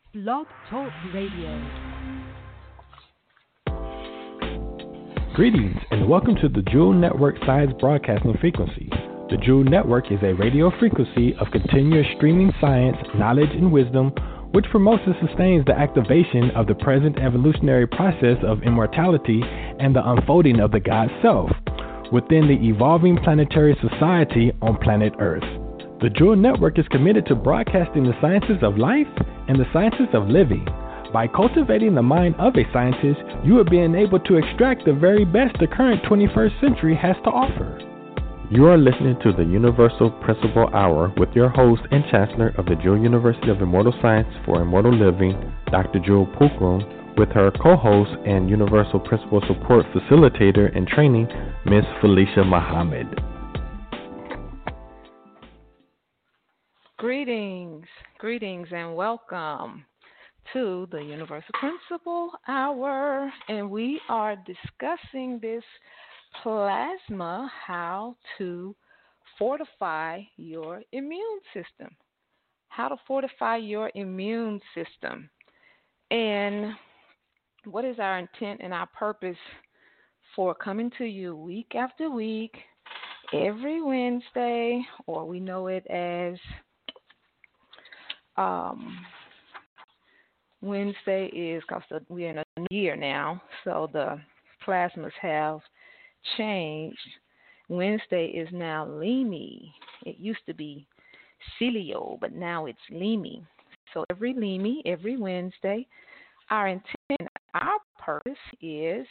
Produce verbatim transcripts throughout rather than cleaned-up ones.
Blog Talk Radio. Greetings and welcome to the Jewel Network Science Broadcasting Frequency. The Jewel Network is a radio frequency of continuous streaming science, knowledge, and wisdom, which promotes and sustains the activation of the present evolutionary process of immortality and the unfolding of the God Self within the evolving planetary society on planet Earth. The Jewel Network is committed to broadcasting the sciences of life and the sciences of living. By cultivating the mind of a scientist, you are being able to extract the very best the current twenty-first century has to offer. You are listening to the Universal Principle Hour with your host and Chancellor of the Jewel University of Immortal Science for Immortal Living, Doctor Jewel Pookrum, with her co-host and Universal Principle Support Facilitator and Training, Miss Felicia Muhammad. Greetings, greetings, and welcome to the Universal Principle Hour, and we are discussing this plasma, how to fortify your immune system, how to fortify your immune system, and what is our intent and our purpose for coming to you week after week, every Wednesday, or we know it as um, Wednesday is because we're in a new year now, so the plasmas have changed. Wednesday is now Limi. It used to be Celio, but now it's Limi. So every Limi, every Wednesday, our intent, our purpose is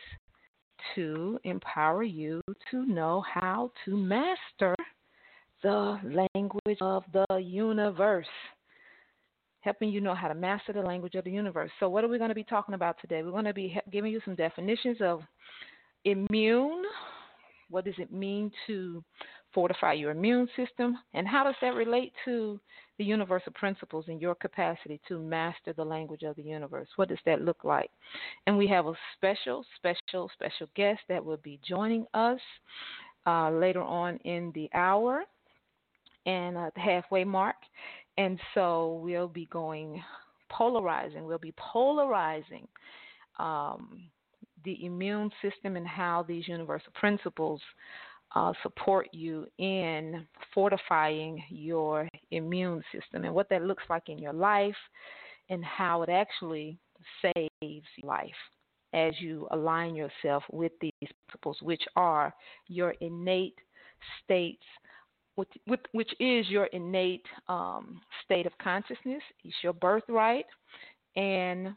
to empower you to know how to master the language of the universe. Helping you know how to master the language of the universe. So what are we going to be talking about today? We're going to be giving you some definitions of immune. What does it mean to fortify your immune system? And how does that relate to the universal principles and your capacity to master the language of the universe? What does that look like? And we have a special, special, special guest that will be joining us uh, later on in the hour and at the halfway mark. And so we'll be going polarizing. We'll be polarizing um, the immune system and how these universal principles uh, support you in fortifying your immune system and what that looks like in your life and how it actually saves your life as you align yourself with these principles, which are your innate states, With, with, which is your innate um, state of consciousness. It's your birthright, and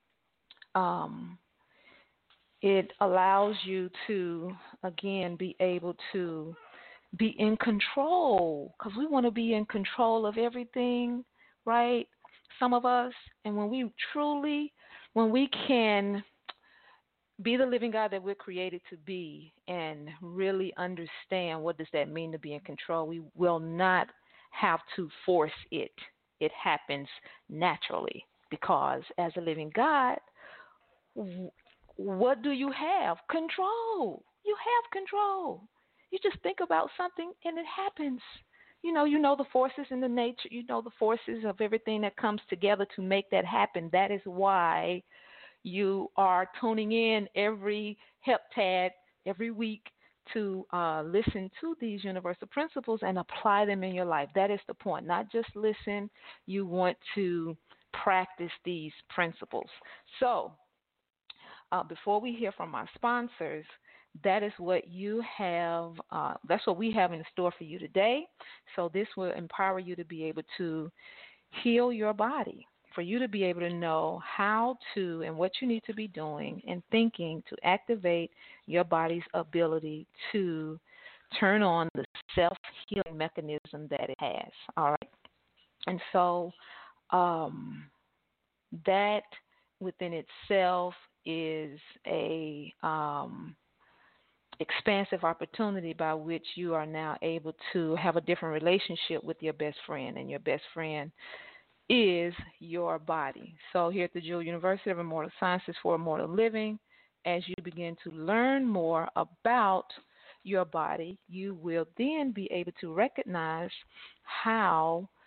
um, it allows you to, again, be able to be in control, because we want to be in control of everything, right? Some of us, and when we truly, when we can be the living God that we're created to be and really understand what does that mean to be in control, we will not have to force it. It happens naturally because as a living God, what do you have? Control. You have control. You just think about something and it happens. You know, you know the forces in the nature, you know the forces of everything that comes together to make that happen. That is why you are tuning in every heptad, every week to uh, listen to these universal principles and apply them in your life. That is the point. Not just listen, you want to practice these principles. So uh, before we hear from our sponsors, that is what you have, uh, that's what we have in store for you today. So this will empower you to be able to heal your body, for you to be able to know how to and what you need to be doing and thinking to activate your body's ability to turn on the self-healing mechanism that it has. All right. And so um, that within itself is a um, expansive opportunity by which you are now able to have a different relationship with your best friend, and your best friend is your body. So here at the Jewel University of Immortal Sciences for Immortal Living, as you begin to learn more about your body, you will then be able to recognize how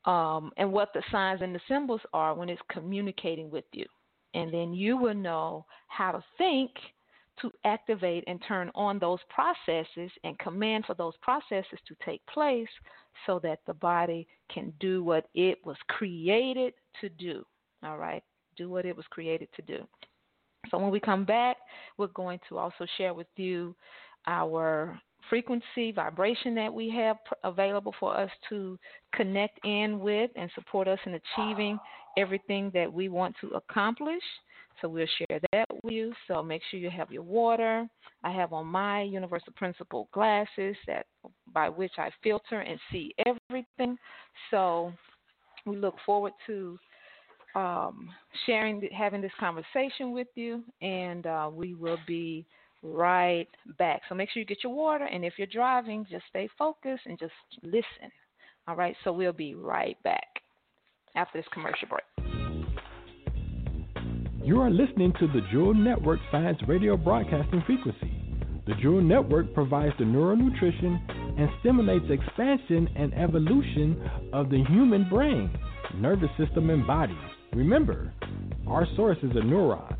um, and what the signs and the symbols are when it's communicating with you. And then you will know how to think to activate and turn on those processes and command for those processes to take place so that the body can do what it was created to do. All right? Do what it was created to do. So when we come back, we're going to also share with you our frequency, vibration that we have available for us to connect in with and support us in achieving everything that we want to accomplish. So we'll share that with you. So make sure you have your water. I have on my Universal Principle glasses that by which I filter and see everything. So we look forward to um, sharing, having this conversation with you, and uh, we will be right back. So make sure you get your water, and if you're driving, just stay focused and just listen. All right, so we'll be right back after this commercial break. You are listening to the Jewel Network Science Radio Broadcasting Frequency. The Jewel Network provides the neural nutrition and stimulates expansion and evolution of the human brain, nervous system, and body. Remember, our source is a neuron.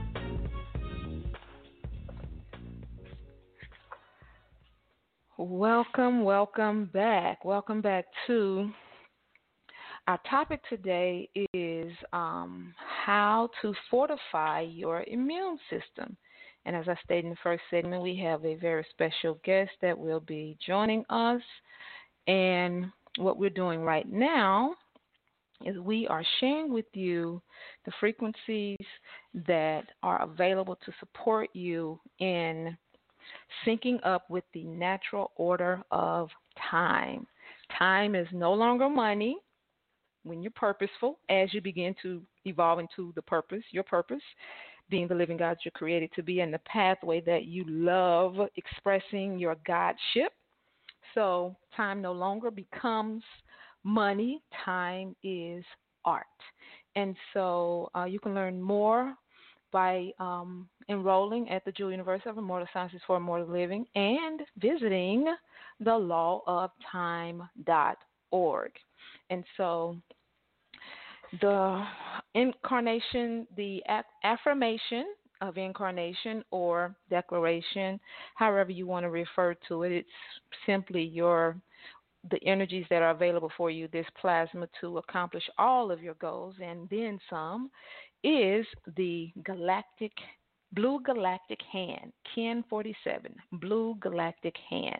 Welcome, welcome back. Welcome back to our topic today is um, how to fortify your immune system. And as I stated in the first segment, we have a very special guest that will be joining us. And what we're doing right now is we are sharing with you the frequencies that are available to support you in syncing up with the natural order of time. Time is no longer money when you're purposeful, as you begin to evolve into the purpose, your purpose, being the living God you're created to be, and the pathway that you love expressing your Godship. So time no longer becomes money. Time is art. And so uh, you can learn more by um, enrolling at the Jewel University of Immortal Sciences for Immortal Living and visiting the law of time dot org. And so the incarnation, the affirmation of incarnation or declaration, however you want to refer to it, it's simply your the energies that are available for you, this plasma, to accomplish all of your goals and then some, is the galactic, blue galactic hand, Kin forty-seven, blue galactic hand.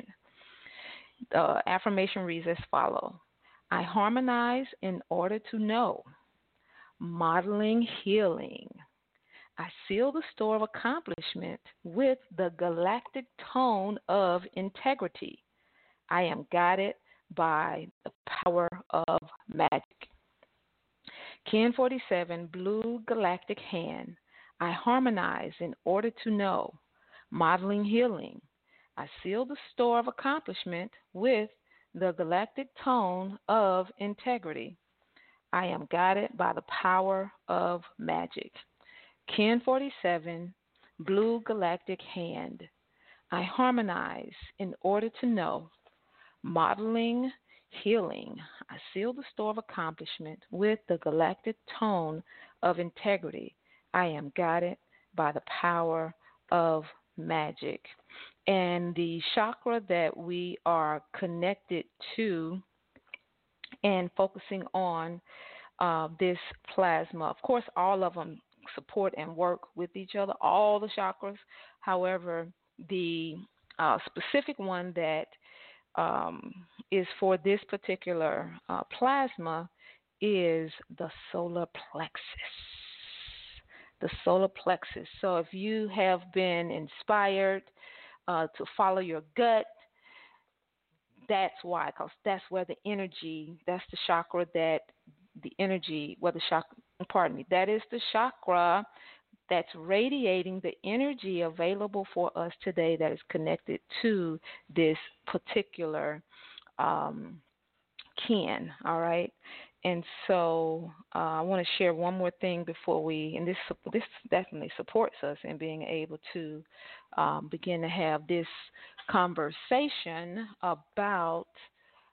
The affirmation reads as follows: I harmonize in order to know, modeling healing. I seal the store of accomplishment with the galactic tone of integrity. I am guided by the power of magic. Kin forty-seven, blue galactic hand. I harmonize in order to know, modeling healing. I seal the store of accomplishment with the galactic tone of integrity. I am guided by the power of magic. Kin forty-seven, blue galactic hand. I harmonize in order to know, modeling healing. I seal the store of accomplishment with the galactic tone of integrity. I am guided by the power of magic. And the chakra that we are connected to and focusing on uh, this plasma, of course, all of them support and work with each other, all the chakras. However, the uh, specific one that um, is for this particular uh, plasma is the solar plexus. The solar plexus. So if you have been inspired uh, to follow your gut, that's why, because that's where the energy, that's the chakra that the energy, well, the chakra, pardon me, that is the chakra that's radiating the energy available for us today that is connected to this particular um, kin, all right? And so uh, I want to share one more thing before we, and this this definitely supports us in being able to um, begin to have this conversation about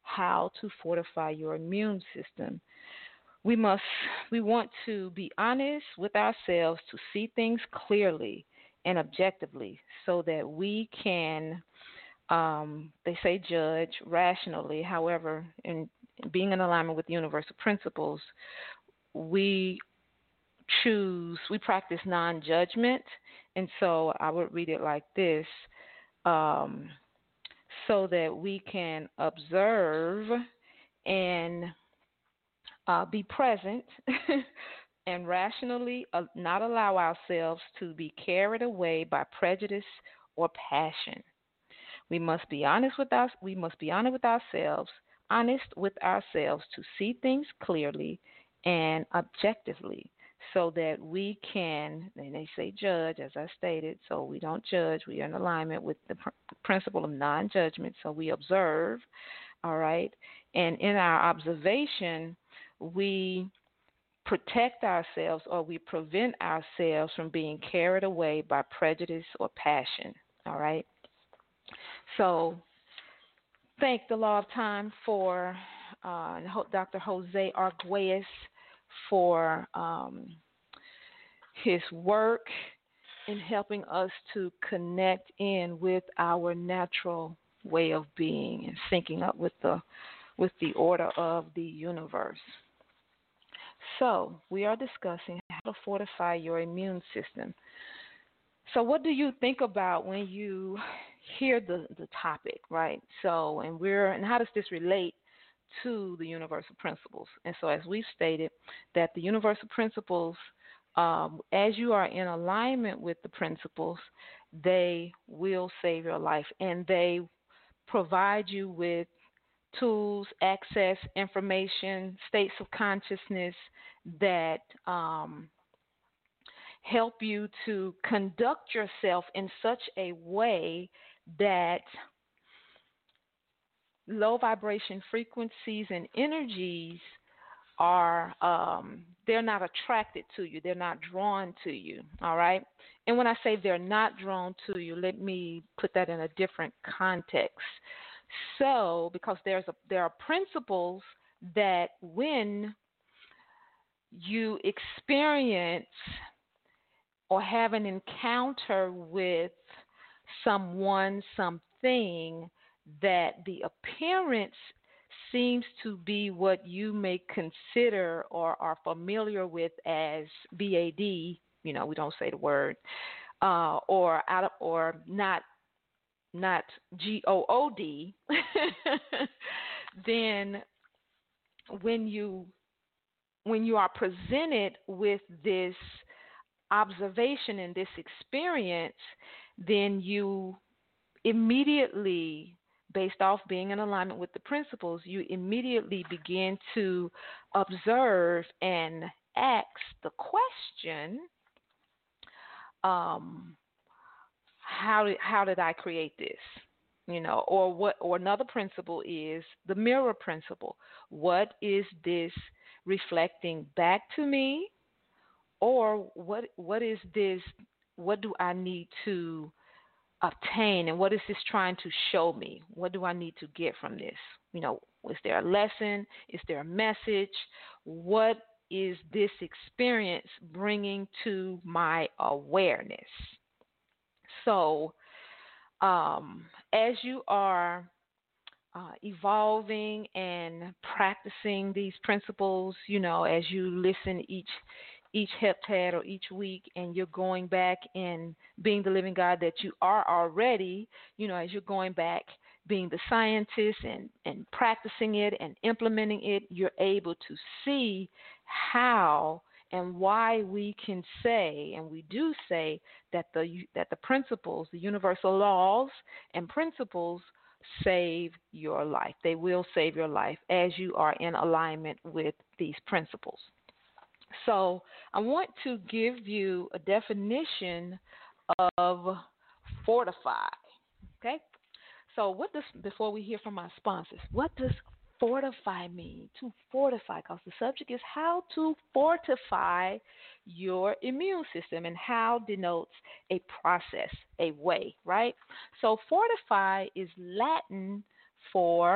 how to fortify your immune system. We must, we want to be honest with ourselves to see things clearly and objectively so that we can, um, they say judge rationally. However, in being in alignment with universal principles, we choose, we practice non-judgment. And so I would read it like this, um, so that we can observe and uh, be present and rationally uh, not allow ourselves to be carried away by prejudice or passion. We must be honest with us. We must be honest with ourselves, honest with ourselves to see things clearly and objectively, so that we can, and they say judge, as I stated, so we don't judge. We are in alignment with the pr- principle of non-judgment, so we observe, all right? And in our observation, we protect ourselves or we prevent ourselves from being carried away by prejudice or passion, all right? So thank the Law of Time for uh, Doctor Jose Arguelles for um, his work in helping us to connect in with our natural way of being and syncing up with the with the order of the universe. So we are discussing how to fortify your immune system. So what do you think about when you hear the, the topic, right? So, and we're, and how does this relate to the universal principles? And so as we've stated, that the universal principles, um, as you are in alignment with the principles, they will save your life, and they provide you with tools, access, information, states of consciousness that um, help you to conduct yourself in such a way that low vibration frequencies and energies are, um, they're not attracted to you. They're not drawn to you, all right? And when I say they're not drawn to you, let me put that in a different context. So, because there's a, there are principles that when you experience or have an encounter with someone, something, that the appearance seems to be what you may consider or are familiar with as B A D, you know, we don't say the word, uh, or out of, or not not G O O D, then when you when you are presented with this observation and this experience, then you immediately, based off being in alignment with the principles, you immediately begin to observe and ask the question, um, how did, how did I create this? You know, or what, or another principle is the mirror principle. What is this reflecting back to me? Or what, what is this, what do I need to obtain, and what is this trying to show me? What do I need to get from this? You know, is there a lesson? Is there a message? What is this experience bringing to my awareness? So, um, as you are uh, evolving and practicing these principles, you know, as you listen each each heptad or each week, and you're going back and being the living God that you are already, you know, as you're going back being the scientist and, and practicing it and implementing it, you're able to see how and why we can say, and we do say, that the that the principles, the universal laws and principles save your life. They will save your life as you are in alignment with these principles. So I want to give you a definition of fortify, okay? So what does, before we hear from our sponsors, what does fortify mean? To fortify, because the subject is how to fortify your immune system, and how denotes a process, a way, right? So fortify is Latin for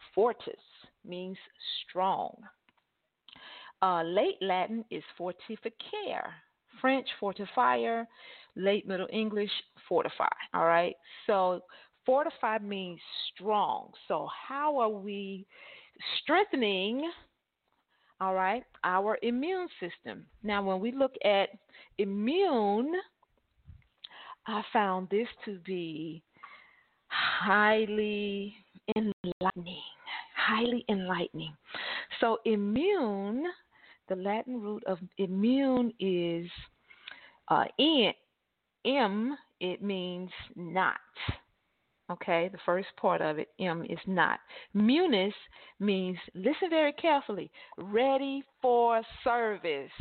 Fortis means strong. Uh, late Latin is fortificare. French, fortifier. Late Middle English, fortify. All right. So fortify means strong. So how are we strengthening, all right, our immune system? Now, when we look at immune, I found this to be highly enlightening. Highly enlightening. So immune, the Latin root of immune is uh, in, M, it means not. Okay, the first part of it, M, is not. Munis means, listen very carefully, ready for service.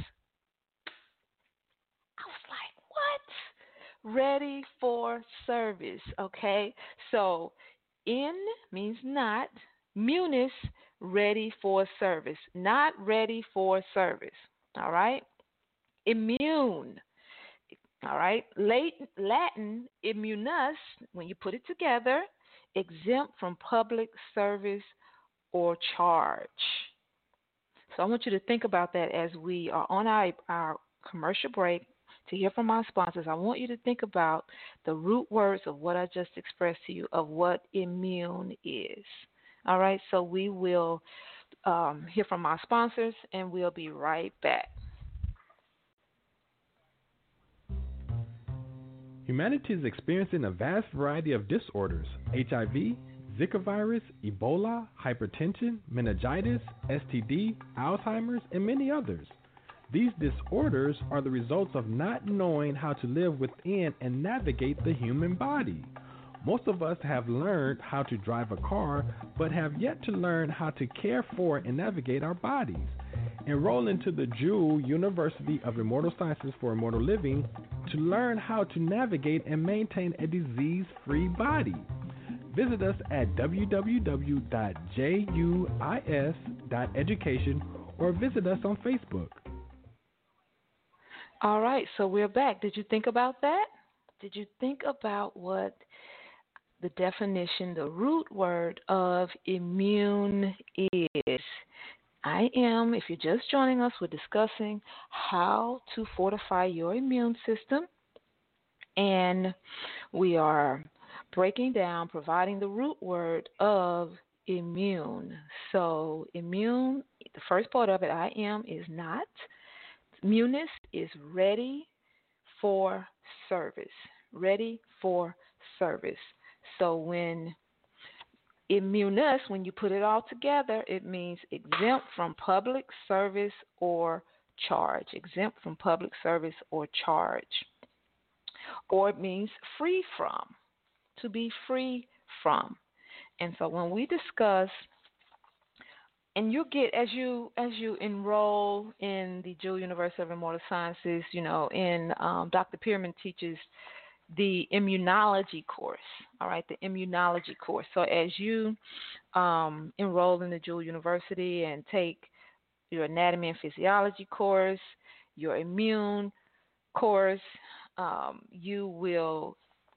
I was like, what? Ready for service, okay? So, in means not. Munis, ready for service. Not ready for service, all right? Immune. All right. Late Latin, immunus, when you put it together, exempt from public service or charge. So I want you to think about that as we are on our, our commercial break to hear from our sponsors. I want you to think about the root words of what I just expressed to you of what immune is. All right. So we will um, hear from our sponsors, and we'll be right back. Humanity is experiencing a vast variety of disorders: H I V, Zika virus, Ebola, hypertension, meningitis, S T D, Alzheimer's, and many others. These disorders are the results of not knowing how to live within and navigate the human body. Most of us have learned how to drive a car, but have yet to learn how to care for and navigate our bodies. Enroll into the Jewel University of Immortal Sciences for Immortal Living to learn how to navigate and maintain a disease-free body. Visit us at w w w dot juis dot education or visit us on Facebook. All right, so we're back. Did you think about that? Did you think about what the definition, the root word of immune is? I am, if you're just joining us, we're discussing how to fortify your immune system. And we are breaking down, providing the root word of immune. So immune, the first part of it, I am, is not. Munis is ready for service. Ready for service. So when immunus, when you put it all together, it means exempt from public service or charge. Exempt from public service or charge. Or it means free from. To be free from. And so when we discuss, and you get, as you as you enroll in the Jewel University of Immortal Sciences, you know, in um, Doctor Pierman teaches the immunology course, all right, the immunology course. So as you um, enroll in the Jewel University and take your anatomy and physiology course, your immune course, um, you will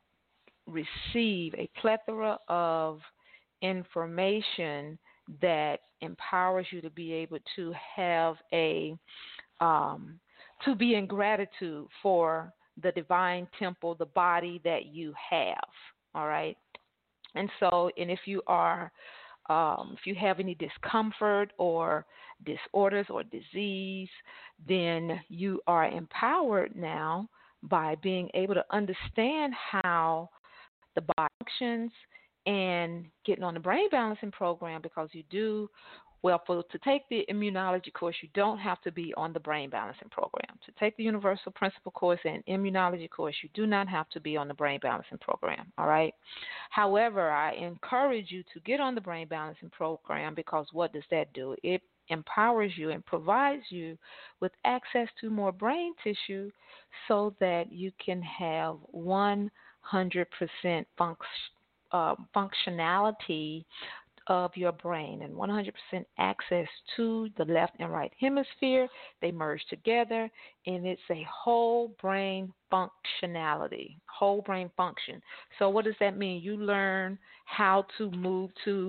receive a plethora of information that empowers you to be able to have a, um, to be in gratitude for the divine temple, the body that you have, all right? And so, and if you are, um, if you have any discomfort or disorders or disease, then you are empowered now by being able to understand how the body functions and getting on the brain balancing program, because you do, well, for to take the immunology course, you don't have to be on the brain balancing program. To take the universal principle course and immunology course, you do not have to be on the brain balancing program, all right? However, I encourage you to get on the brain balancing program, because what does that do? It empowers you and provides you with access to more brain tissue so that you can have one hundred percent func- uh, functionality of your brain and one hundred percent access to the left and right hemisphere. They merge together, and it's a whole brain functionality, whole brain function. So what does that mean? You learn how to move to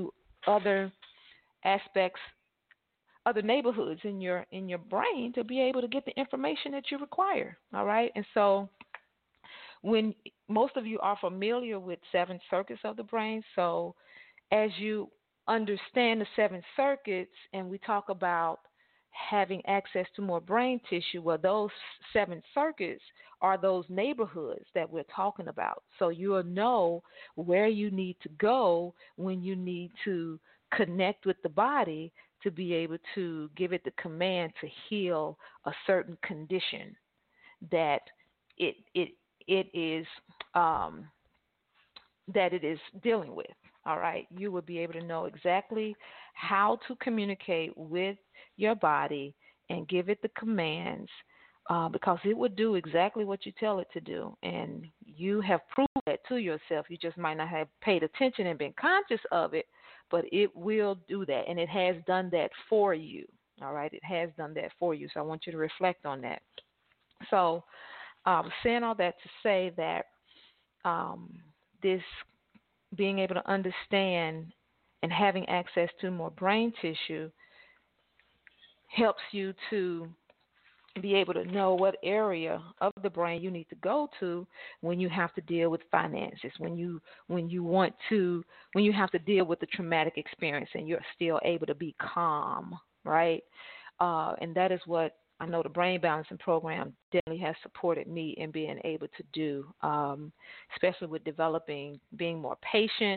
other aspects, other neighborhoods in your in your brain to be able to get the information that you require. All right, and so when most of you are familiar with seven circuits of the brain, so as you understand the seven circuits, and we talk about having access to more brain tissue, well, those seven circuits are those neighborhoods that we're talking about. So you'll know where you need to go when you need to connect with the body to be able to give it the command to heal a certain condition that it it it is um, that it is dealing with. All right, you will be able to know exactly how to communicate with your body and give it the commands uh, because it will do exactly what you tell it to do. And you have proved that to yourself. You just might not have paid attention and been conscious of it, but it will do that. And it has done that for you. All right, it has done that for you. So I want you to reflect on that. So I was saying all that to say that um, this being able to understand and having access to more brain tissue helps you to be able to know what area of the brain you need to go to when you have to deal with finances, when you when you want to when you have to deal with the traumatic experience and you're still able to be calm, right? Uh, and that is what I know the Brain Balancing Program definitely has supported me in being able to do, um, especially with developing, being more patient.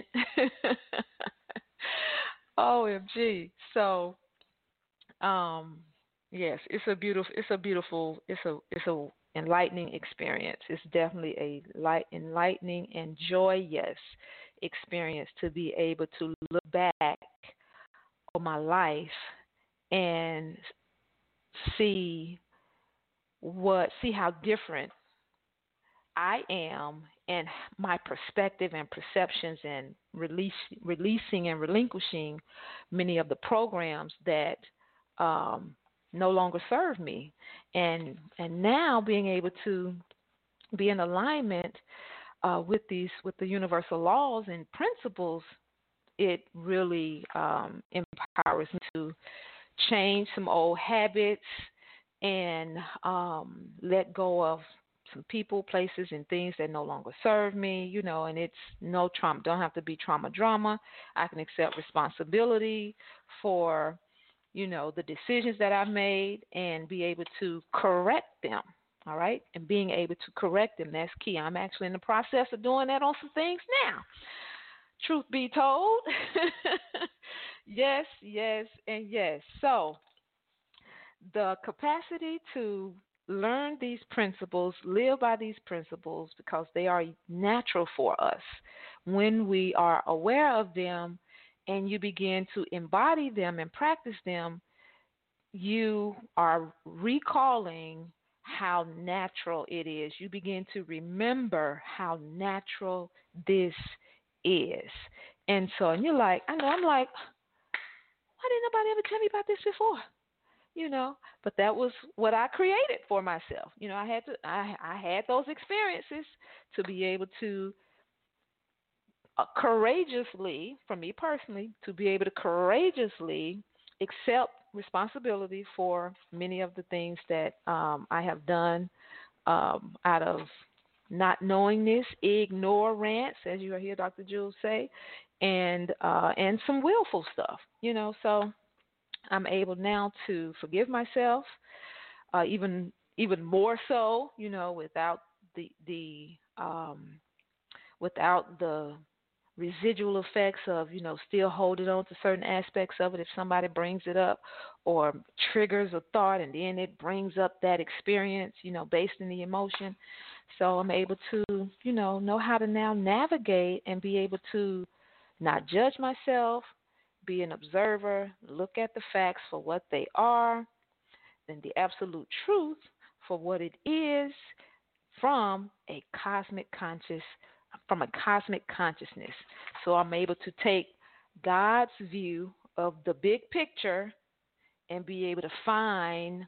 O M G. So, um, yes, it's a beautiful, it's a beautiful, it's a, it's a enlightening experience. It's definitely a light, enlightening and joyous experience to be able to look back on my life and see what see how different I am and my perspective and perceptions and release, releasing and relinquishing many of the programs that um, no longer serve me, and and now being able to be in alignment uh, with these with the universal laws and principles, it really um, empowers me to change some old habits and um, let go of some people, places, and things that no longer serve me, you know, and it's no trauma. Don't have to be trauma drama. I can accept responsibility for, you know, the decisions that I've made and be able to correct them, all right? And being able to correct them, that's key. I'm actually in the process of doing that on some things now. Truth be told. Yes, yes, and yes. So the capacity to learn these principles, live by these principles, because they are natural for us. When we are aware of them and you begin to embody them and practice them, you are recalling how natural it is. You begin to remember how natural this is. And so, and you're like, I know, I'm like, why didn't nobody ever tell me about this before? You know, but that was what I created for myself. You know, I had to, I, I had those experiences to be able to uh, courageously, for me personally, to be able to courageously accept responsibility for many of the things that um, I have done um, out of not knowingness, ignorance, as you hear Doctor Jules say, and uh, and some willful stuff. You know, so I'm able now to forgive myself, uh, even even more so, you know, without the the um, without the residual effects of, you know, still holding on to certain aspects of it if somebody brings it up or triggers a thought and then it brings up that experience, you know, based in the emotion. So I'm able to, you know, know how to now navigate and be able to not judge myself, be an observer, look at the facts for what they are, and the absolute truth for what it is from a cosmic conscious, from a cosmic consciousness. So I'm able to take God's view of the big picture and be able to find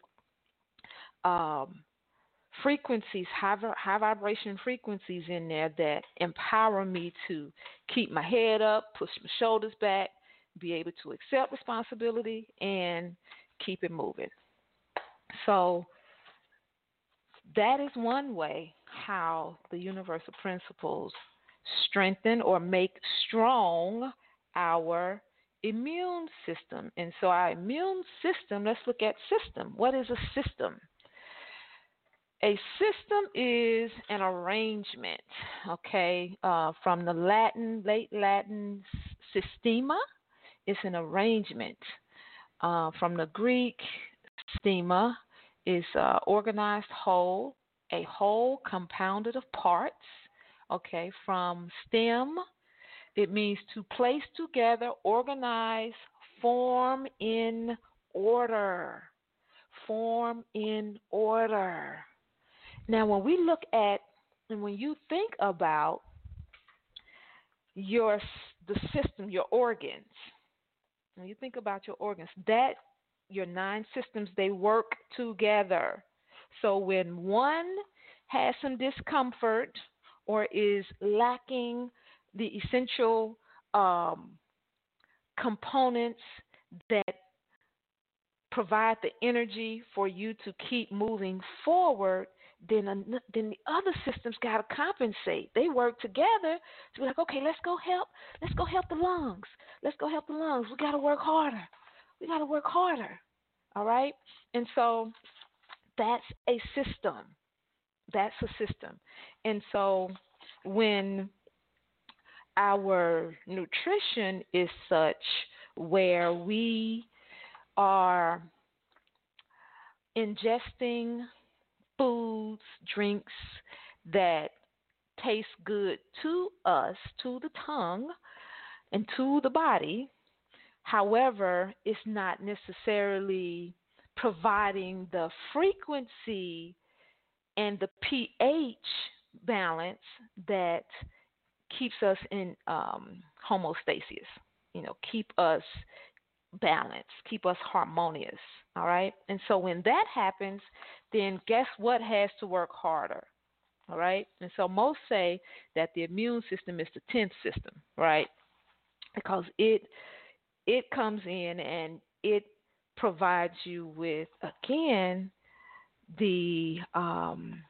um, frequencies, high, high vibration frequencies in there that empower me to keep my head up, push my shoulders back, be able to accept responsibility and keep it moving. So that is one way how the universal principles strengthen or make strong our immune system. And so our immune system, let's look at system. What is a system? A system is an arrangement, okay, uh, from the Latin, late Latin systema. It's an arrangement. Uh, from the Greek, systema is uh, organized whole, a whole compounded of parts, okay. From stem, it means to place together, organize, form in order, form in order. Now, when we look at, and when you think about your the system, your organs, when you think about your organs, that your nine systems, they work together. So when one has some discomfort or is lacking the essential um, components that provide the energy for you to keep moving forward, then then the other systems got to compensate. They work together to be like, okay, let's go help. Let's go help the lungs. Let's go help the lungs. We got to work harder. We got to work harder. All right? And so that's a system. That's a system. And so when our nutrition is such where we are ingesting foods, drinks that taste good to us, to the tongue, and to the body. However, it's not necessarily providing the frequency and the pH balance that keeps us in um, homeostasis, you know, keep us balanced, keep us harmonious, all right? And so when that happens, then guess what has to work harder, all right? And so most say that the immune system is the tenth system, right? Because it it comes in and it provides you with, again, the um,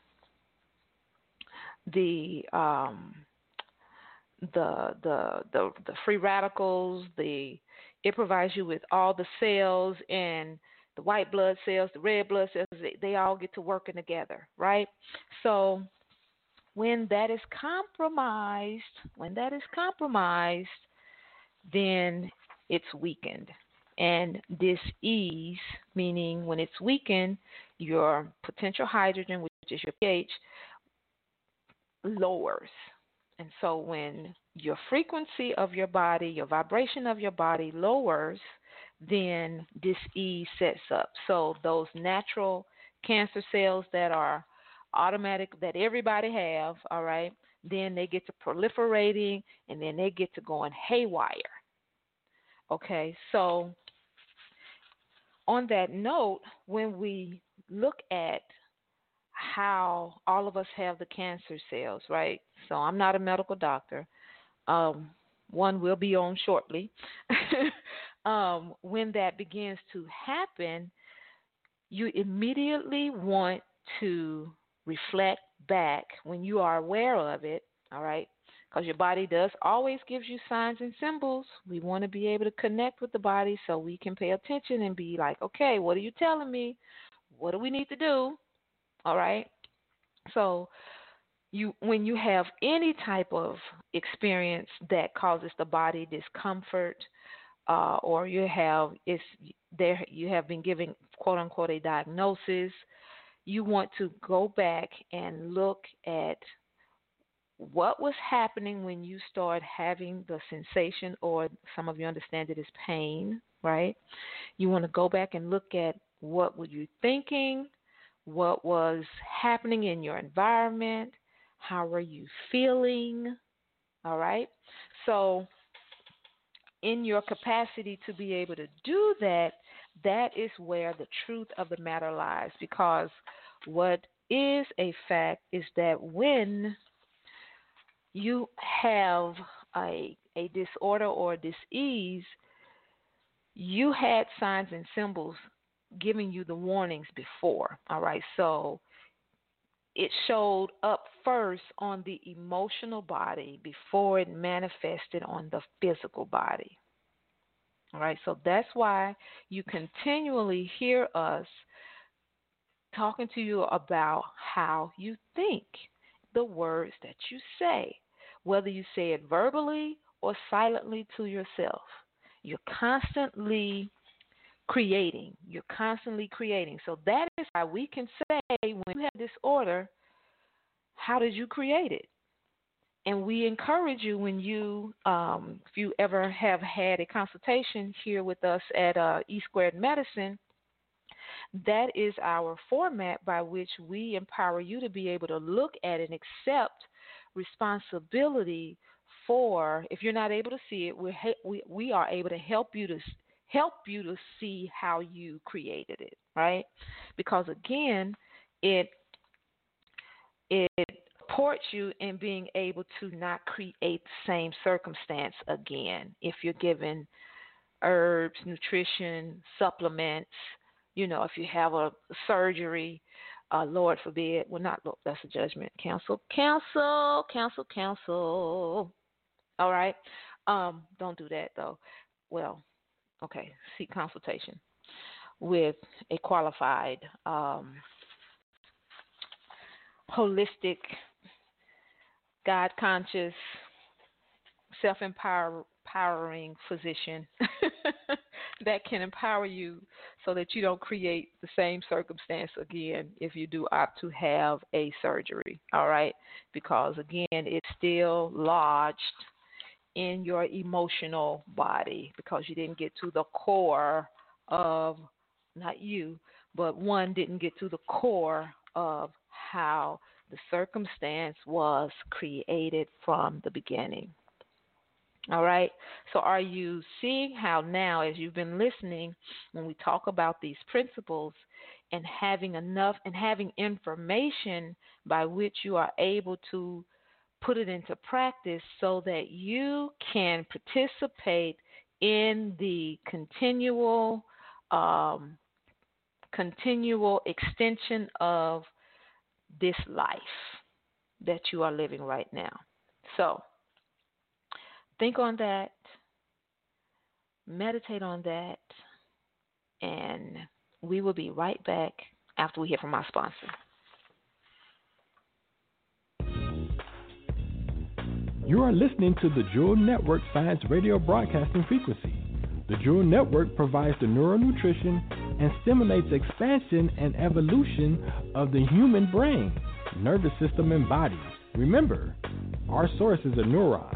the um, the the the the free radicals, the it provides you with all the cells and the white blood cells, the red blood cells, they, they all get to working together, right? So when that is compromised, when that is compromised, then it's weakened. And dis-ease, meaning when it's weakened, your potential hydrogen, which is your pH, lowers. And so when your frequency of your body, your vibration of your body lowers, then dis-ease sets up. So those natural cancer cells that are automatic, that everybody have, all right, then they get to proliferating, and then they get to going haywire. Okay, so on that note, when we look at how all of us have the cancer cells, right? So I'm not a medical doctor. Um, one will be on shortly. um, when that begins to happen, you immediately want to reflect back when you are aware of it, all right? Because your body does always gives you signs and symbols. We want to be able to connect with the body so we can pay attention and be like, okay, what are you telling me? What do we need to do? All right. So you, when you have any type of experience that causes the body discomfort, uh, or you have it's there, you have been given quote unquote a diagnosis, you want to go back and look at what was happening when you start having the sensation, or some of you understand it as pain, right? You want to go back and look at what were you thinking, what was happening in your environment, how were you feeling, all right? So in your capacity to be able to do that, that is where the truth of the matter lies, because what is a fact is that when you have a, a disorder or dis-ease, you had signs and symbols giving you the warnings before. All right. So it showed up first on the emotional body before it manifested on the physical body. All right. So that's why you continually hear us talking to you about how you think, the words that you say, whether you say it verbally or silently to yourself. You're constantly creating. You're constantly creating. So that is why we can say when you have disorder, how did you create it? And we encourage you when you, um, if you ever have had a consultation here with us at uh, E Squared Medicine, that is our format by which we empower you to be able to look at and accept responsibility for. If you're not able to see it, we we we are able to help you to help you to see how you created it, right? Because again, it it supports you in being able to not create the same circumstance again. If you're given herbs, nutrition, supplements, you know, if you have a surgery, uh, Lord forbid, well, not Lord, that's a judgment. Cancel, cancel, cancel, cancel. All right. Um, don't do that though. Well, okay. Seek consultation with a qualified, um, holistic, God conscious, self empowering physician that can empower you so that you don't create the same circumstance again if you do opt to have a surgery. All right. Because again, it's still lodged in your emotional body because you didn't get to the core of, not you, but one didn't get to the core of how the circumstance was created from the beginning. All right. So are you seeing how now, as you've been listening, when we talk about these principles and having enough and having information by which you are able to put it into practice so that you can participate in the continual, um, continual extension of this life that you are living right now. So think on that, meditate on that, and we will be right back after we hear from our sponsor. You are listening to the Jewel Network Science Radio Broadcasting Frequency. The Jewel Network provides the neural nutrition and stimulates expansion and evolution of the human brain, nervous system, and body. Remember, our source is a neuron.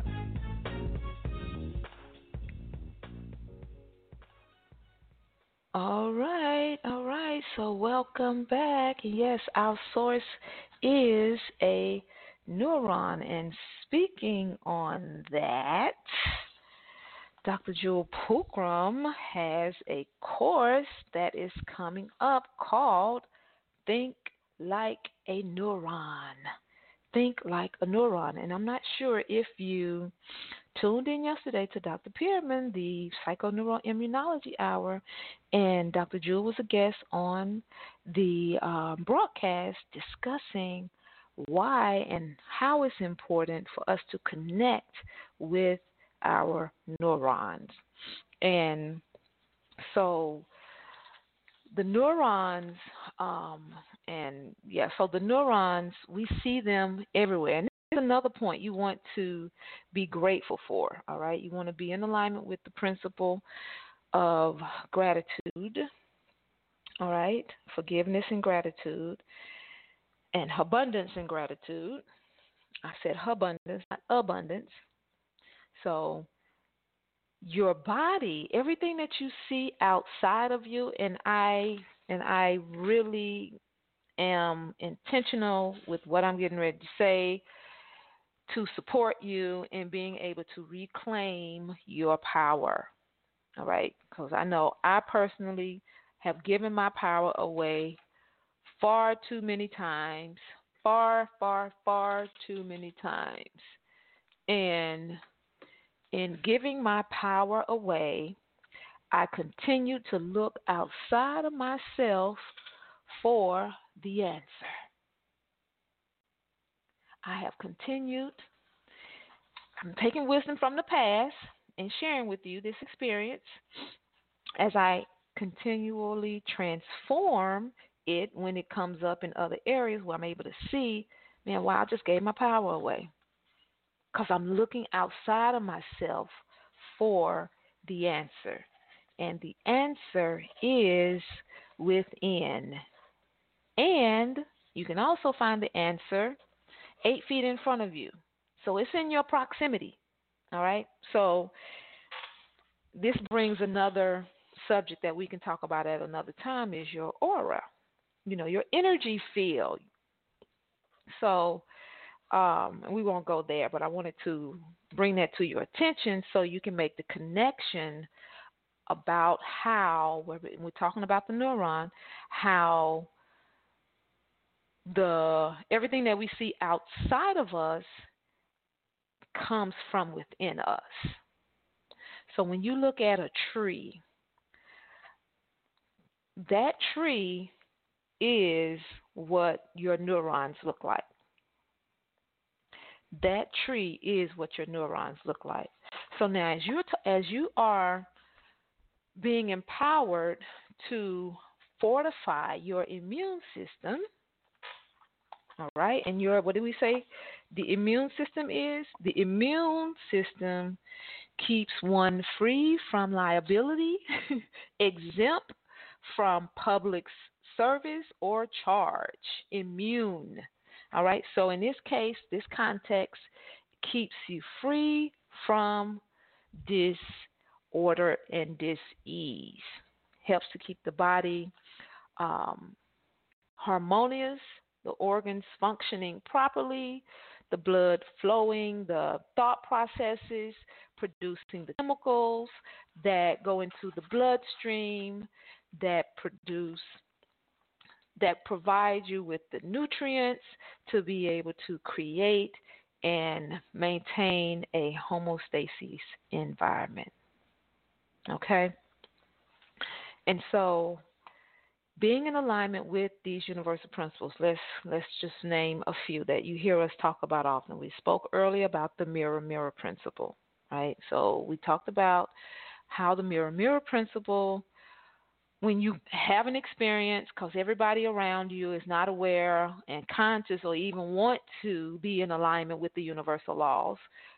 All right, all right. So welcome back. Yes, our source is a neuron. And speaking on that, Doctor Jewel Pookrum has a course that is coming up called Think Like a Neuron. Think Like a Neuron. And I'm not sure if you tuned in yesterday to Doctor Pierman, the Psychoneuroimmunology Hour, and Doctor Jewel was a guest on the um, broadcast discussing why and how it's important for us to connect with our neurons. And so the neurons, um, and yeah, so the neurons, we see them everywhere. And this is another point you want to be grateful for, all right? You want to be in alignment with the principle of gratitude, all right? Forgiveness and gratitude, and abundance and gratitude. I said abundance, not abundance. So your body, everything that you see outside of you, and I and I really am intentional with what I'm getting ready to say to support you in being able to reclaim your power. All right? Because I know I personally have given my power away far too many times, far, far, far too many times. And in giving my power away, I continue to look outside of myself for the answer. I have continued, I'm taking wisdom from the past and sharing with you this experience as I continually transform it when it comes up in other areas where I'm able to see, man, wow, I just gave my power away. Because I'm looking outside of myself for the answer. And the answer is within. And you can also find the answer eight feet in front of you. So it's in your proximity. All right? So this brings another subject that we can talk about at another time is your aura, you know, your energy field. So um, we won't go there, but I wanted to bring that to your attention so you can make the connection about how, we're talking about the neuron, how the everything that we see outside of us comes from within us. So when you look at a tree, that tree is what your neurons look like. That tree is what your neurons look like. So now as you as you are being empowered to fortify your immune system, all right, and your, what do we say the immune system is? The immune system keeps one free from liability, exempt from public service or charge. Immune. All right. So in this case, this context keeps you free from disorder and dis-ease. Helps to keep the body um, harmonious, the organs functioning properly, the blood flowing, the thought processes, producing the chemicals that go into the bloodstream, that produce, that provide you with the nutrients to be able to create and maintain a homeostasis environment. Okay? And so being in alignment with these universal principles, let's let's just name a few that you hear us talk about often. We spoke earlier about the mirror mirror principle, right? So we talked about how the mirror mirror principle, when you have an experience, because everybody around you is not aware and conscious or even want to be in alignment with the universal laws,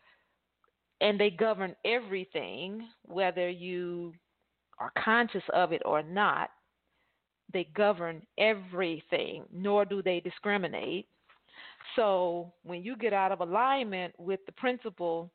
and they govern everything, whether you are conscious of it or not, they govern everything, nor do they discriminate. So when you get out of alignment with the principle,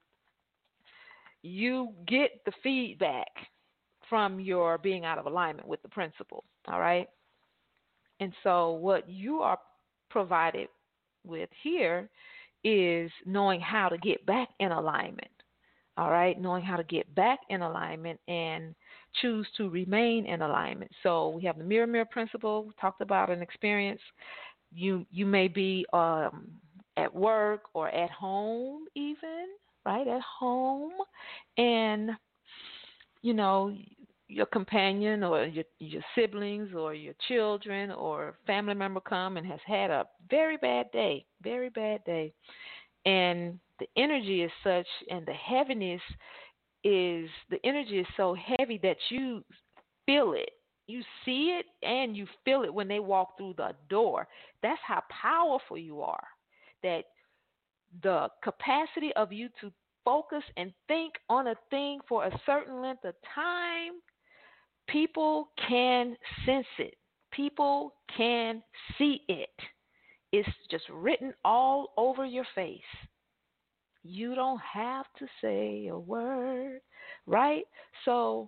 you get the feedback from your being out of alignment with the principle, all right? And so what you are provided with here is knowing how to get back in alignment, all right? Knowing how to get back in alignment and choose to remain in alignment. So we have the mirror mirror principle. We talked about an experience. You you may be um, at work or at home even, right? At home, and you know your companion or your your siblings or your children or family member come and has had a very bad day, very bad day, and the energy is such and the heaviness is, the energy is so heavy that you feel it. You see it and you feel it when they walk through the door. That's how powerful you are. That the capacity of you to focus and think on a thing for a certain length of time, people can sense it. People can see it. It's just written all over your face. You don't have to say a word, right? So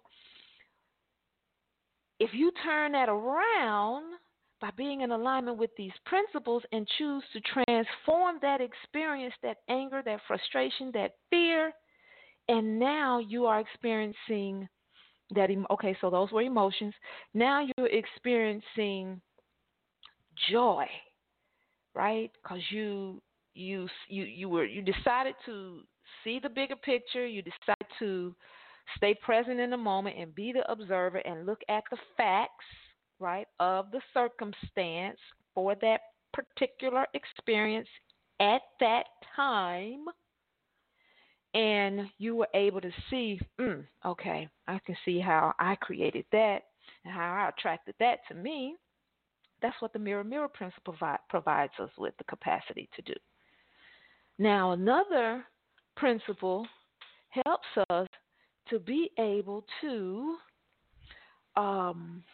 if you turn that around by being in alignment with these principles and choose to transform that experience, that anger, that frustration, that fear, and now you are experiencing that, okay, so those were emotions. Now you're experiencing joy, right? Because you you you you were you decided to see the bigger picture. You decided to Stay present in the moment and be the observer and look at the facts, right, of the circumstance for that particular experience at that time. And you were able to see, mm, okay, I can see how I created that and how I attracted that to me. That's what the mirror mirror principle provi- provides us with the capacity to do. Now, another principle helps us to be able to um,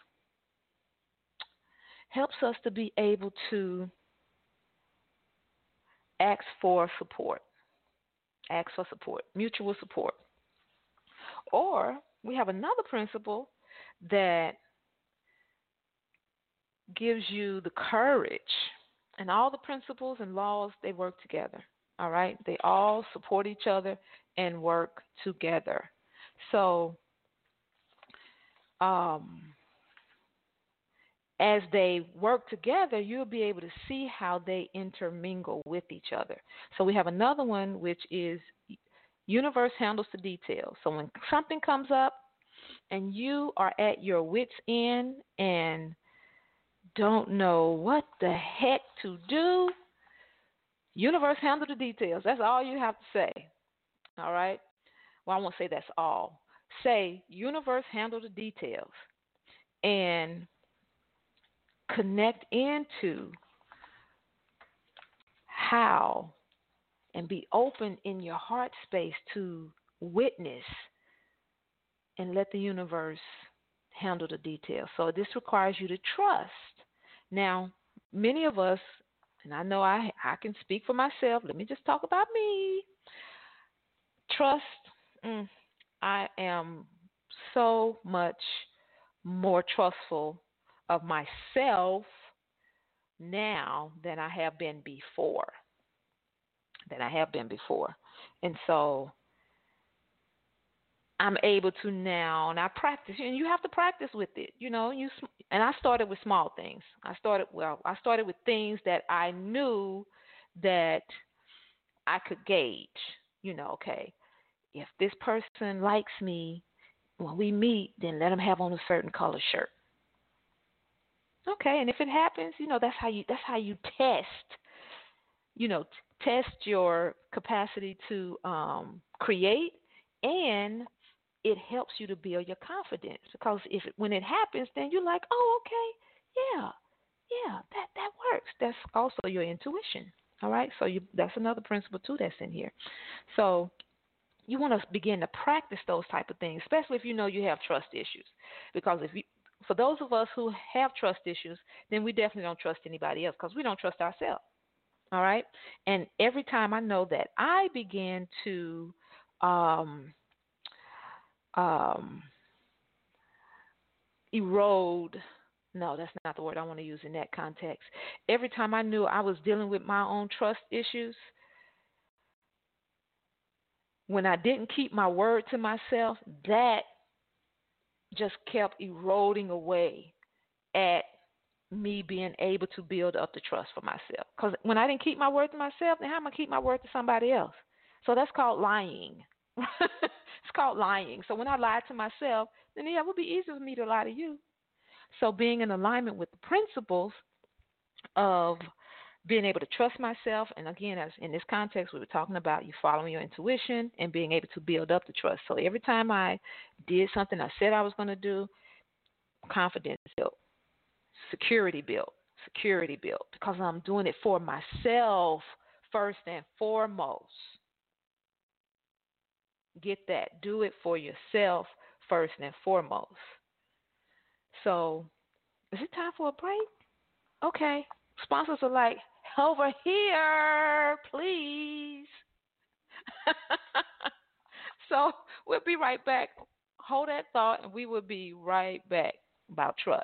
helps us to be able to ask for support. Ask for support, mutual support. Or we have another principle that gives you the courage, and all the principles and laws, they work together. All right? They all support each other and work together. So um, as they work together, you'll be able to see how they intermingle with each other. So we have another one, which is universe handles the details. So when something comes up and you are at your wit's end and don't know what the heck to do, universe handle the details. That's all you have to say. All right? Well, I won't say that's all. Say, universe handle the details, and connect into how, and be open in your heart space to witness and let the universe handle the details. So this requires you to trust. Now, many of us, and I know I I can speak for myself. Let me just talk about me. Trust. Mm, I am so much more trustful of myself now than I have been before. Than I have been before. And so I'm able to now, and I practice, and you have to practice with it, you know. You and I started with small things. I started well. I started with things that I knew that I could gauge. You know, okay, if this person likes me when we meet, then let them have on a certain color shirt. Okay, and if it happens, you know, that's how you that's how you test. You know, t- test your capacity to um, create, and it helps you to build your confidence, because if when it happens, then you're like, oh, okay, yeah, yeah, that, that works. That's also your intuition, all right? So you, that's another principle, too, that's in here. So you want to begin to practice those type of things, especially if you know you have trust issues, because if you, for those of us who have trust issues, then we definitely don't trust anybody else because we don't trust ourselves, all right? And every time I know that I begin to um, – Um, erode. No, that's not the word I want to use in that context. Every time I knew I was dealing with my own trust issues, when I didn't keep my word to myself, that just kept eroding away at me being able to build up the trust for myself. Because when I didn't keep my word to myself, then how am I going to keep my word to somebody else? So that's called lying. It's called lying. So when I lie to myself, then yeah, it would be easy for me to lie to you. So being in alignment with the principles of being able to trust myself, and again, as in this context, we were talking about you following your intuition and being able to build up the trust. So every time I did something I said I was going to do, confidence built, security built, security built, because I'm doing it for myself first and foremost. Get that. Do it for yourself first and foremost. So, is it time for a break? Okay. Sponsors are like, over here, please. So, we'll be right back. Hold that thought, and we will be right back about trust.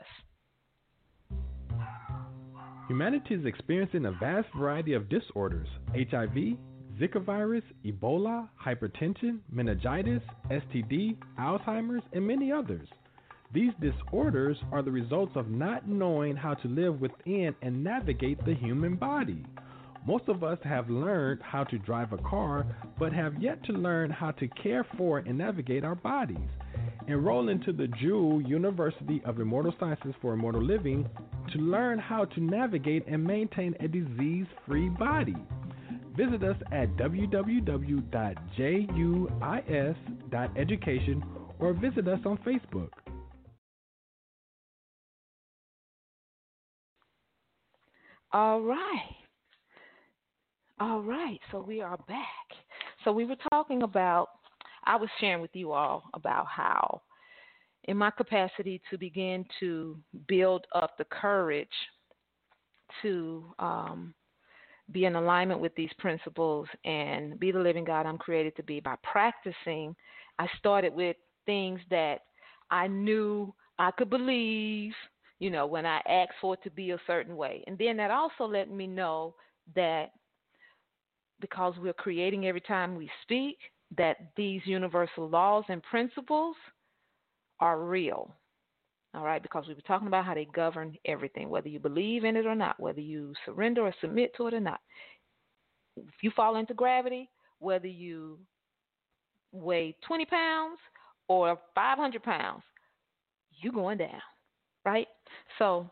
Humanity is experiencing a vast variety of disorders: H I V, Zika virus, Ebola, hypertension, meningitis, S T D, Alzheimer's, and many others. These disorders are the results of not knowing how to live within and navigate the human body. Most of us have learned how to drive a car, but have yet to learn how to care for and navigate our bodies. Enroll into the Jewel University of Immortal Sciences for Immortal Living to learn how to navigate and maintain a disease-free body. Visit us at w w w dot juis dot education or visit us on Facebook. All right. All right. So we are back. So we were talking about, I was sharing with you all about how, in my capacity to begin to build up the courage to um, be in alignment with these principles and be the living God I'm created to be by practicing, I started with things that I knew I could believe, you know, when I asked for it to be a certain way. And then that also let me know that because we're creating every time we speak, that these universal laws and principles are real. All right, because we were talking about how they govern everything, whether you believe in it or not, whether you surrender or submit to it or not. If you fall into gravity, whether you weigh twenty pounds or five hundred pounds, you're going down, right? So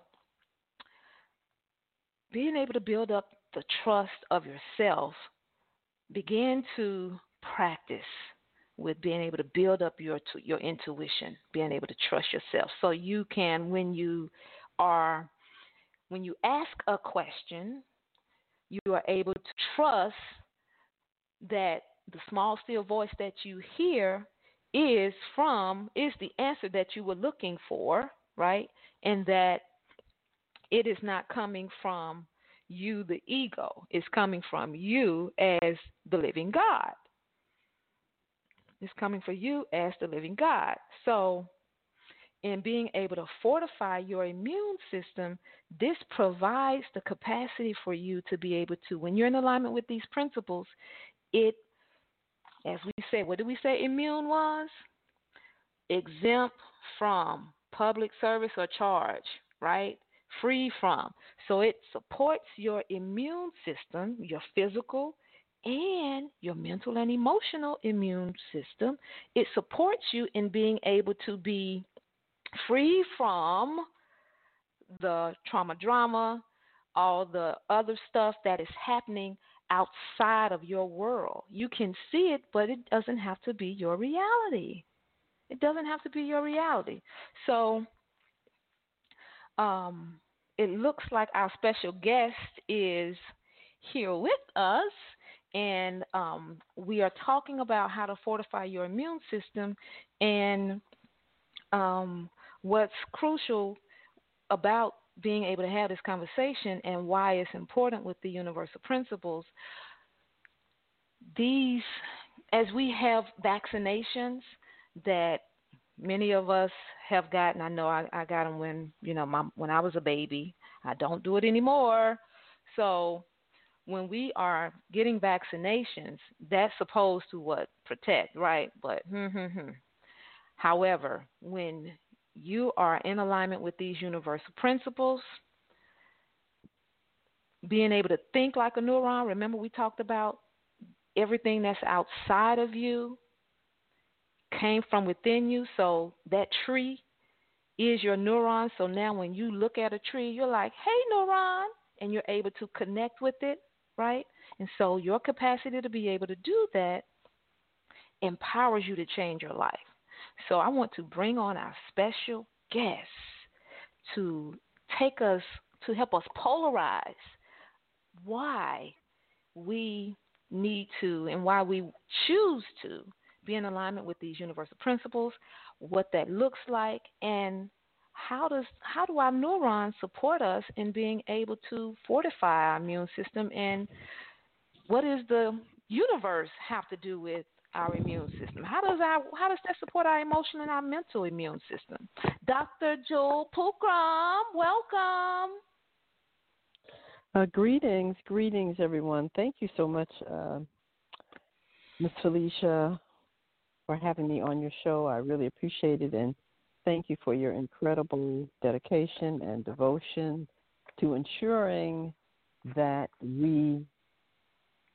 being able to build up the trust of yourself, begin to practice with being able to build up your your intuition, being able to trust yourself, so you can, when you are, when you ask a question, you are able to trust that the small still voice that you hear is from is the answer that you were looking for, right? And that it is not coming from you, the ego. It's coming from you as the living God. It's coming for you as the living God. So in being able to fortify your immune system, this provides the capacity for you to be able to, when you're in alignment with these principles, it, as we said, what did we say immune was? Exempt from public service or charge, right? Free from. So it supports your immune system, your physical and your mental and emotional immune system. It supports you in being able to be free from the trauma drama, all the other stuff that is happening outside of your world. You can see it, but it doesn't have to be your reality. It doesn't have to be your reality. So um, it looks like our special guest is here with us. And um, we are talking about how to fortify your immune system, and um, what's crucial about being able to have this conversation and why it's important with the universal principles. These, as we have vaccinations that many of us have gotten, I know I, I got them when, you know, my, when I was a baby. I don't do it anymore. So when we are getting vaccinations, that's supposed to what? Protect, right? But hmm, hmm, hmm. However, when you are in alignment with these universal principles, being able to think like a neuron, remember we talked about everything that's outside of you came from within you. So that tree is your neuron. So now when you look at a tree, you're like, hey, neuron, and you're able to connect with it. Right? And so your capacity to be able to do that empowers you to change your life. So I want to bring on our special guest to take us, to help us polarize why we need to and why we choose to be in alignment with these universal principles, what that looks like, and How does how do our neurons support us in being able to fortify our immune system, and what does the universe have to do with our immune system? How does our how does that support our emotional and our mental immune system? Doctor Jewel Pookrum, welcome. Uh, greetings, greetings, everyone. Thank you so much, uh, Miz Felicia, for having me on your show. I really appreciate it, and thank you for your incredible dedication and devotion to ensuring that we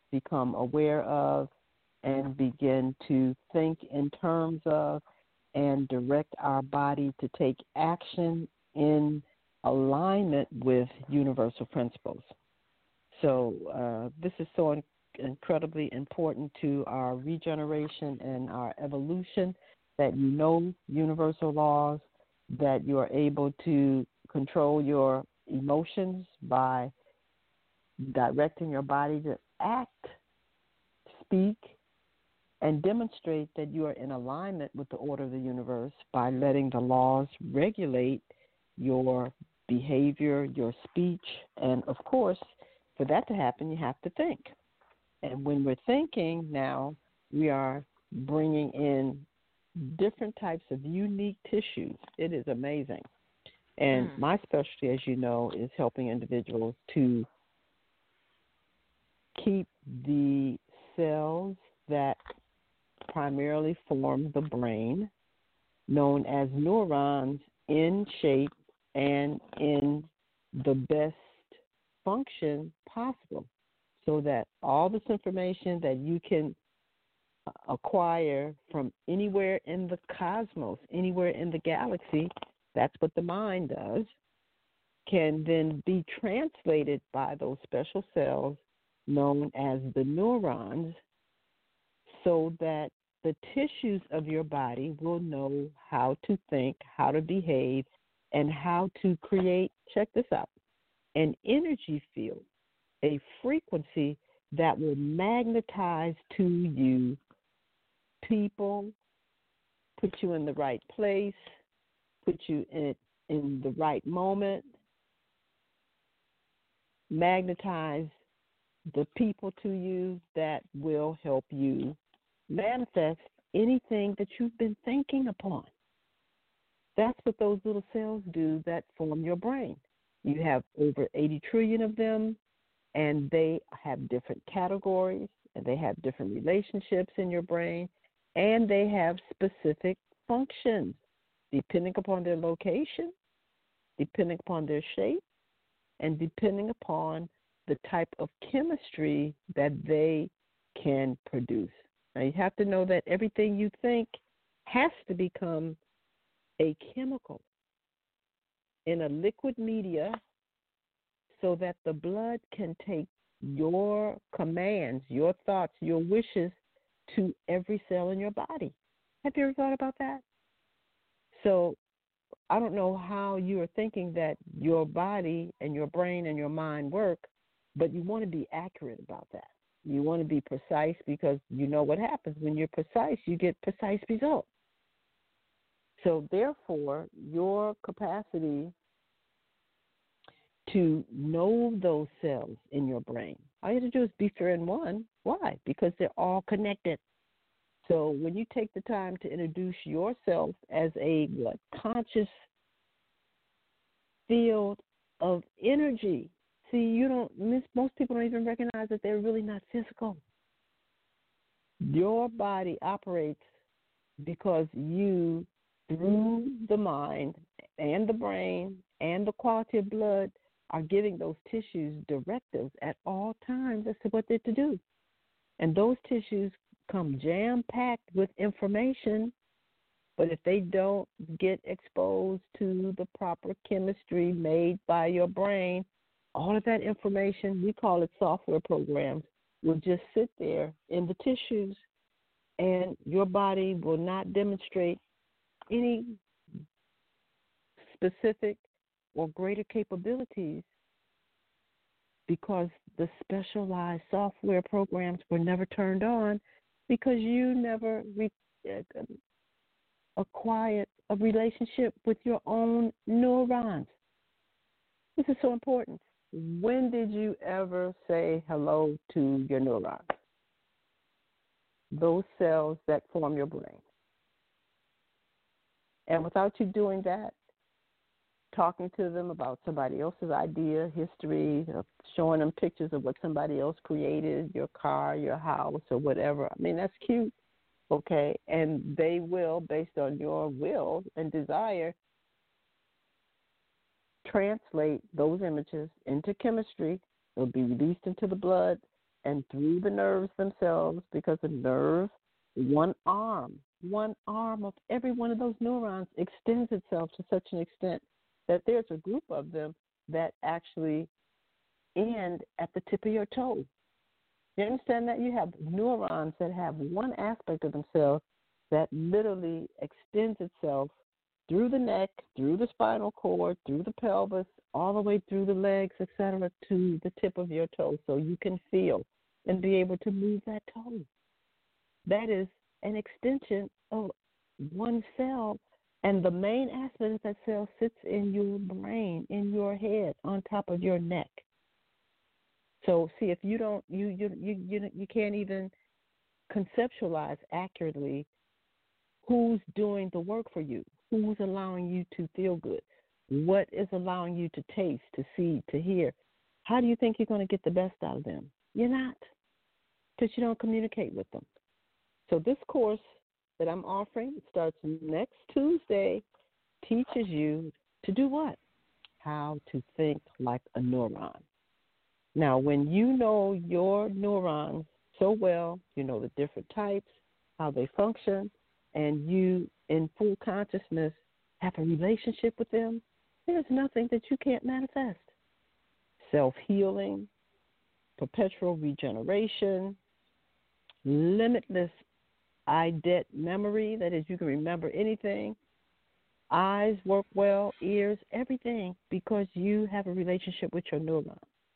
become aware of, and begin to think in terms of and direct our body to take action in alignment with universal principles. So uh, this is so in- incredibly important to our regeneration and our evolution, that you know universal laws, that you are able to control your emotions by directing your body to act, speak, and demonstrate that you are in alignment with the order of the universe by letting the laws regulate your behavior, your speech, and of course, for that to happen, you have to think. And when we're thinking now, we are bringing in different types of unique tissues. It is amazing. And mm. my specialty, as you know, is helping individuals to keep the cells that primarily form the brain, known as neurons, in shape and in the best function possible, so that all this information that you can acquire from anywhere in the cosmos, anywhere in the galaxy, that's what the mind does, can then be translated by those special cells known as the neurons, so that the tissues of your body will know how to think, how to behave, and how to create, check this out, an energy field, a frequency that will magnetize to you people, put you in the right place, put you in, in the right moment, magnetize the people to you that will help you manifest anything that you've been thinking upon. That's what those little cells do that form your brain. You have over eighty trillion of them, and they have different categories, and they have different relationships in your brain, and they have specific functions depending upon their location, depending upon their shape, and depending upon the type of chemistry that they can produce. Now, you have to know that everything you think has to become a chemical in a liquid media, so that the blood can take your commands, your thoughts, your wishes to every cell in your body. Have you ever thought about that? So I don't know how you are thinking that your body and your brain and your mind work, but you want to be accurate about that. You want to be precise, because you know what happens. When you're precise, you get precise results. So therefore, your capacity to know those cells in your brain, all you have to do is be fair in one. Why? Because they're all connected. So when you take the time to introduce yourself as a what, conscious field of energy, see, you don't. Most people don't even recognize that they're really not physical. Your body operates because you, through the mind and the brain and the quality of blood, are giving those tissues directives at all times as to what they're to do. And those tissues come jam-packed with information, but if they don't get exposed to the proper chemistry made by your brain, all of that information, we call it software programs, will just sit there in the tissues, and your body will not demonstrate any specific or greater capabilities, because the specialized software programs were never turned on, because you never re- acquired a relationship with your own neurons. This is so important. When did you ever say hello to your neurons? Those cells that form your brain. And without you doing that, talking to them about somebody else's idea, history, showing them pictures of what somebody else created, your car, your house, or whatever. I mean, that's cute, okay? And they will, based on your will and desire, translate those images into chemistry. They'll be released into the blood, and through the nerves themselves, because the nerve, one arm, one arm of every one of those neurons extends itself to such an extent that there's a group of them that actually end at the tip of your toe. You understand that? You have neurons that have one aspect of themselves that literally extends itself through the neck, through the spinal cord, through the pelvis, all the way through the legs, et cetera, to the tip of your toe, so you can feel and be able to move that toe. That is an extension of one cell, and the main aspect of that cell sits in your brain, in your head, on top of your neck. So, see, if you don't, you you you you, you can't even conceptualize accurately who's doing the work for you, who's allowing you to feel good, what is allowing you to taste, to see, to hear. How do you think you're going to get the best out of them? You're not, because you don't communicate with them. So this course that I'm offering, it starts next Tuesday, teaches you to do what? How to think like a neuron. Now, when you know your neurons so well, you know the different types, how they function, and you, in full consciousness, have a relationship with them, there's nothing that you can't manifest. Self-healing, perpetual regeneration, limitless eidet memory, that is, you can remember anything, eyes work well, ears, everything, because you have a relationship with your neurons.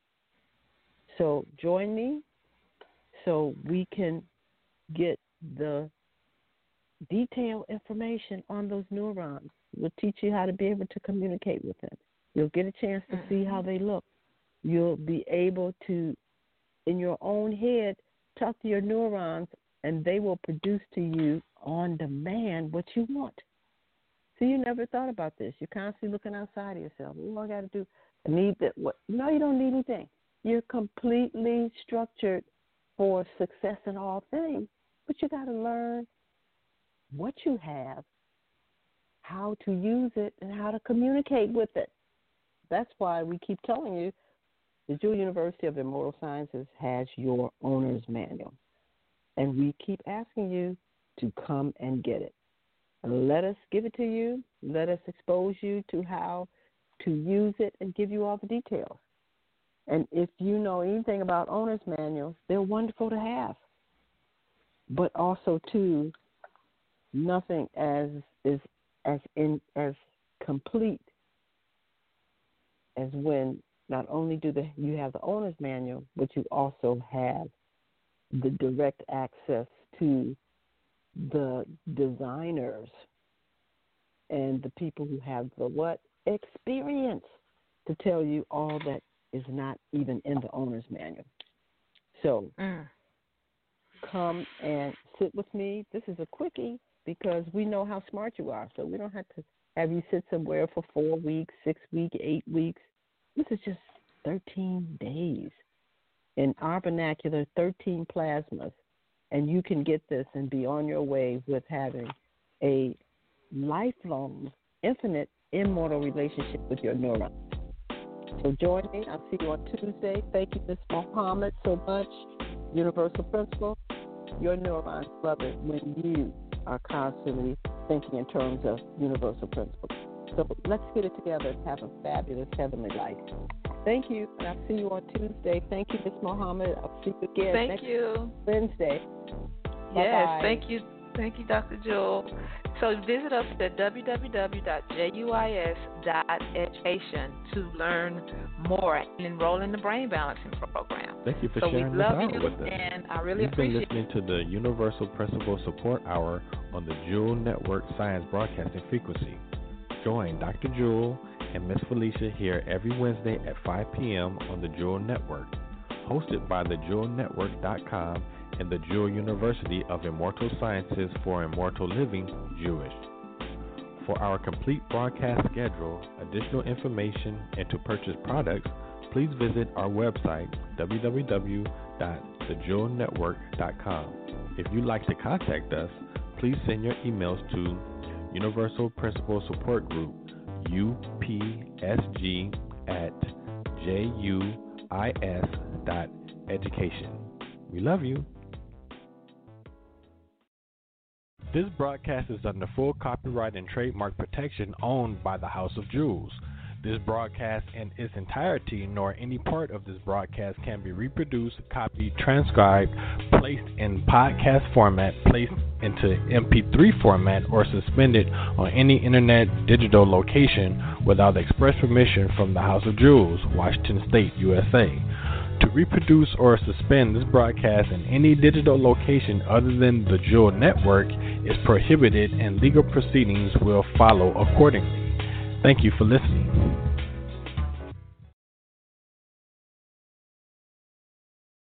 So join me so we can get the detailed information on those neurons. We'll teach you how to be able to communicate with them. You'll get a chance to see how they look. You'll be able to, in your own head, talk to your neurons, and they will produce to you on demand what you want. See, you never thought about this. You're constantly looking outside of yourself. What do I got to do? I need that. What? No, you don't need anything. You're completely structured for success in all things, but you got to learn what you have, how to use it, and how to communicate with it. That's why we keep telling you the Jewel University of Immortal Sciences has your owner's manual. And we keep asking you to come and get it. Let us give it to you. Let us expose you to how to use it and give you all the details. And if you know anything about owner's manuals, they're wonderful to have. But also, too, nothing as is as in as complete as when not only do the, you have the owner's manual, but you also have the direct access to the designers and the people who have the what? Experience to tell you all that is not even in the owner's manual. So mm. come and sit with me. This is a quickie because we know how smart you are. So we don't have to have you sit somewhere for four weeks, six weeks, eight weeks. This is just thirteen days. In our vernacular, thirteen plasmas. And you can get this and be on your way with having a lifelong, infinite, immortal relationship with your neurons. So join me. I'll see you on Tuesday. Thank you, Miz Muhammad, so much. Universal Principle. Your neurons love it when you are constantly thinking in terms of universal principles. So let's get it together and have a fabulous heavenly life. Thank you, and I'll see you on Tuesday. Thank you, Miz Muhammad. I'll see you again thank next you. Wednesday. Yes, Bye-bye. thank you. Thank you, Doctor Jewel. So visit us at w w w dot juis dot education to learn more and enroll in the Brain Balancing Program. Thank you for so sharing we this love out you, with us. And I really You've appreciate been listening to the Universal Principle Support Hour on the Jewel Network Science Broadcasting Frequency. Join Doctor Jewel and Miss Felicia here every Wednesday at five p.m. on the Jewel Network, hosted by the jewel network dot com and the Jewel University of Immortal Sciences for Immortal Living, Jewish. For our complete broadcast schedule, additional information, and to purchase products, please visit our website, w w w dot the jewel network dot com. If you'd like to contact us, please send your emails to Universal Principle Support Group, U P S G, at juis dot education. We love you. This broadcast is under full copyright and trademark protection owned by the House of Jewels. This broadcast in its entirety, nor any part of this broadcast, can be reproduced, copied, transcribed, placed in podcast format, placed into M P three format, or suspended on any internet digital location without express permission from the House of Jewels, Washington State, U S A. To reproduce or suspend this broadcast in any digital location other than the Jewel Network is prohibited, and legal proceedings will follow accordingly. Thank you for listening.